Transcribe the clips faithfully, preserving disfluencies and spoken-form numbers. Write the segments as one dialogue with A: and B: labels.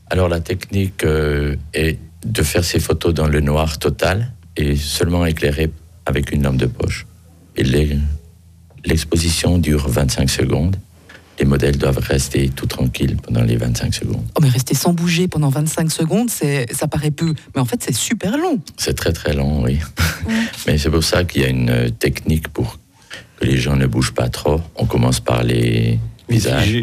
A: Alors la technique euh, est de faire ces photos dans le noir total et seulement éclairé avec une lampe de poche. Et les, l'exposition dure vingt-cinq secondes. Les modèles doivent rester tout tranquilles pendant les vingt-cinq secondes.
B: Oh, mais rester sans bouger pendant vingt-cinq secondes, c'est, ça paraît peu. Mais en fait, c'est super long.
A: C'est très très long, oui. Mmh. Mais c'est pour ça qu'il y a une technique pour que les gens ne bougent pas trop. On commence par les visages.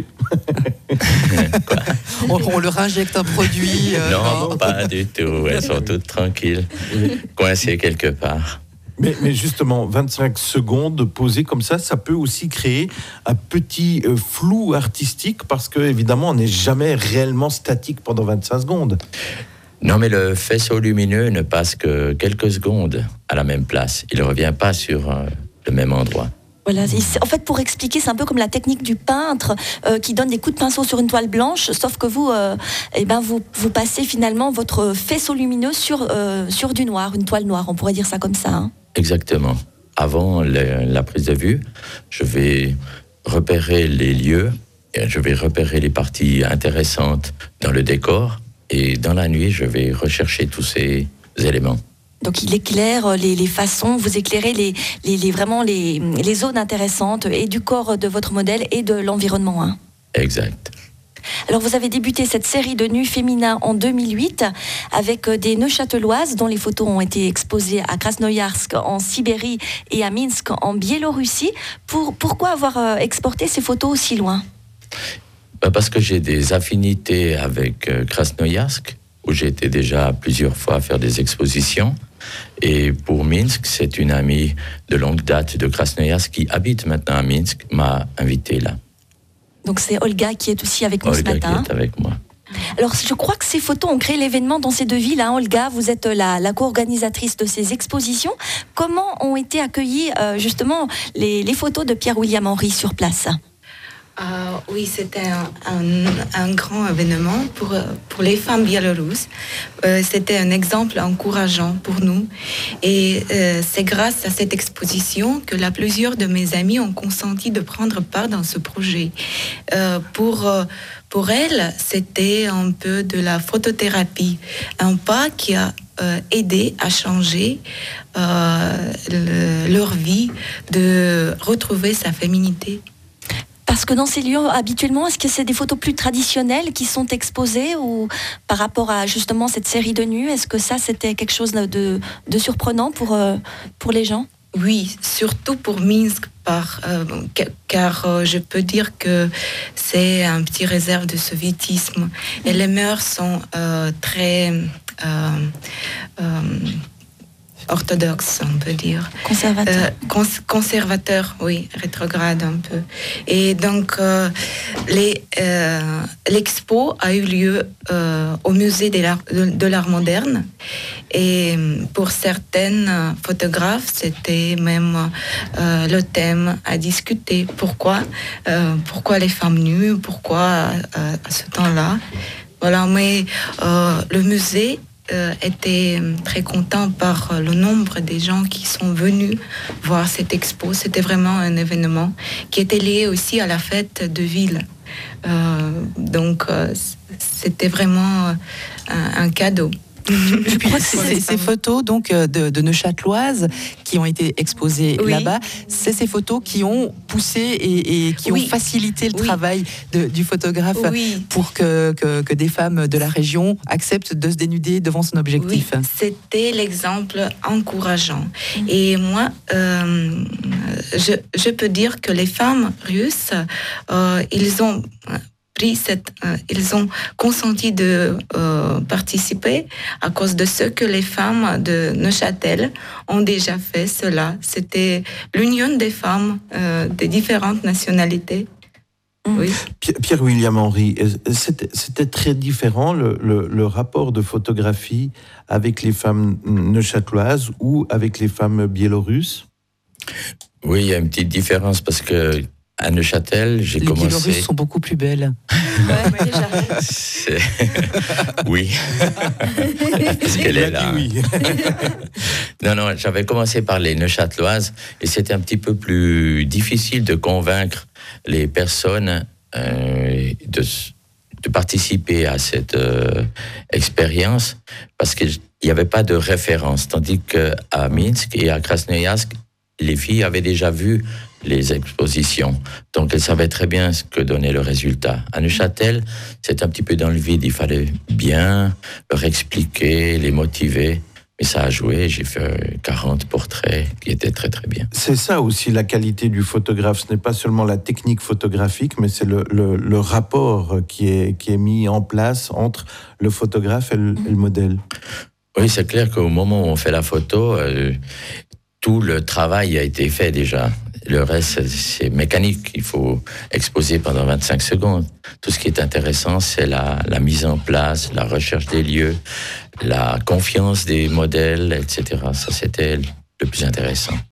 B: on, on leur injecte un produit. Euh,
A: non, non, pas du tout. Elles sont toutes tranquilles, coincées quelque part.
C: Mais, mais justement, vingt-cinq secondes posées comme ça, ça peut aussi créer un petit euh, flou artistique parce que, évidemment, on n'est jamais réellement statique pendant vingt-cinq secondes.
A: Non, mais le faisceau lumineux ne passe que quelques secondes à la même place. Il ne revient pas sur euh, le même endroit.
D: Voilà, en fait, pour expliquer, c'est un peu comme la technique du peintre euh, qui donne des coups de pinceau sur une toile blanche, sauf que vous, euh, eh ben, vous, vous passez finalement votre faisceau lumineux sur, euh, sur du noir, une toile noire, on pourrait dire ça comme ça. Hein.
A: Exactement. Avant le, la prise de vue, je vais repérer les lieux, je vais repérer les parties intéressantes dans le décor, et dans la nuit, je vais rechercher tous ces éléments.
D: Donc il éclaire les, les façons, vous éclairez les, les, les, vraiment les, les zones intéressantes et du corps de votre modèle et de l'environnement. Hein.
A: Exact.
D: Alors vous avez débuté cette série de nus féminins en deux mille huit avec des Neuchâteloises dont les photos ont été exposées à Krasnoïarsk en Sibérie et à Minsk en Biélorussie. Pour, pourquoi avoir exporté ces photos aussi loin ?
A: Parce que j'ai des affinités avec Krasnoïarsk, où j'ai été déjà plusieurs fois à faire des expositions. Et pour Minsk, c'est une amie de longue date de Krasnoïarsk qui habite maintenant à Minsk, m'a invité là.
D: Donc c'est Olga qui est aussi avec nous
A: Olga
D: ce matin.
A: Olga qui est avec moi.
D: Alors je crois que ces photos ont créé l'événement dans ces deux villes. Hein. Olga, vous êtes la, la co-organisatrice de ces expositions. Comment ont été accueillies euh, justement les, les photos de Pierre-William Henry sur place ?
E: Uh, oui, c'était un, un, un grand événement pour, pour les femmes biélorusses. Euh, c'était un exemple encourageant pour nous. Et euh, c'est grâce à cette exposition que la plusieurs de mes amis ont consenti de prendre part dans ce projet. Euh, pour, pour elles, c'était un peu de la photothérapie, un pas qui a euh, aidé à changer euh, le, leur vie, de retrouver sa féminité.
D: Parce que dans ces lieux, habituellement, est-ce que c'est des photos plus traditionnelles qui sont exposées ou par rapport à justement cette série de nus, est-ce que ça, c'était quelque chose de, de surprenant pour, euh, pour les gens ?
E: Oui, surtout pour Minsk, par, euh, car euh, je peux dire que c'est un petit réserve de soviétisme. Et les mœurs sont euh, très... Euh, euh, orthodoxe, on peut dire.
D: Conservateur.
E: Euh, cons- conservateur, oui, rétrograde un peu. Et donc, euh, les, euh, l'expo a eu lieu euh, au musée de l'art, de, de l'art moderne. Et pour certaines photographes, c'était même euh, le thème à discuter. Pourquoi, euh, pourquoi les femmes nues? Pourquoi euh, à ce temps-là? Voilà, mais euh, le musée Euh, était très content par le nombre des gens qui sont venus voir cette expo. C'était vraiment un événement qui était lié aussi à la fête de ville. Euh, donc, euh, c'était vraiment un, un cadeau.
B: Je crois que c'est ces photos donc de, de Neuchâteloises qui ont été exposées oui. là-bas. C'est ces photos qui ont poussé et, et qui oui. ont facilité le oui. travail de, du photographe oui. pour que, que, que des femmes de la région acceptent de se dénuder devant son objectif.
E: Oui. C'était l'exemple encourageant. Mmh. Et moi, euh, je, je peux dire que les femmes russes, euh, ils ont pris cette, euh, ils ont consenti de euh, participer à cause de ce que les femmes de Neuchâtel ont déjà fait cela. C'était l'union des femmes euh, des différentes nationalités. Oui.
C: Pierre-William Henry, c'était, c'était très différent le, le, le rapport de photographie avec les femmes neuchâteloises ou avec les femmes biélorusses?
A: Oui, il y a une petite différence parce que à Neuchâtel, j'ai
B: les
A: commencé...
B: Les Biélorusses sont beaucoup plus belles.
D: Ouais, déjà.
A: C'est... Oui. Parce qu'elle est là. Oui. non, non, j'avais commencé par les Neuchâteloises et c'était un petit peu plus difficile de convaincre les personnes euh, de, de participer à cette euh, expérience parce qu'il n'y avait pas de référence. Tandis qu'à Minsk et à Krasnoïarsk, les filles avaient déjà vu les expositions. Donc, elles savaient très bien ce que donnait le résultat. À Neuchâtel, c'est un petit peu dans le vide. Il fallait bien leur expliquer, les motiver. Mais ça a joué. J'ai fait quarante portraits qui étaient très, très bien.
C: C'est ça aussi la qualité du photographe. Ce n'est pas seulement la technique photographique, mais c'est le, le, le rapport qui est, qui est mis en place entre le photographe et le, et le modèle.
A: Oui, c'est clair qu'au moment où on fait la photo, euh, tout le travail a été fait déjà. Le reste, c'est mécanique. Il faut exposer pendant vingt-cinq secondes. Tout ce qui est intéressant, c'est la, la mise en place, la recherche des lieux, la confiance des modèles, et cetera. Ça, c'était le plus intéressant.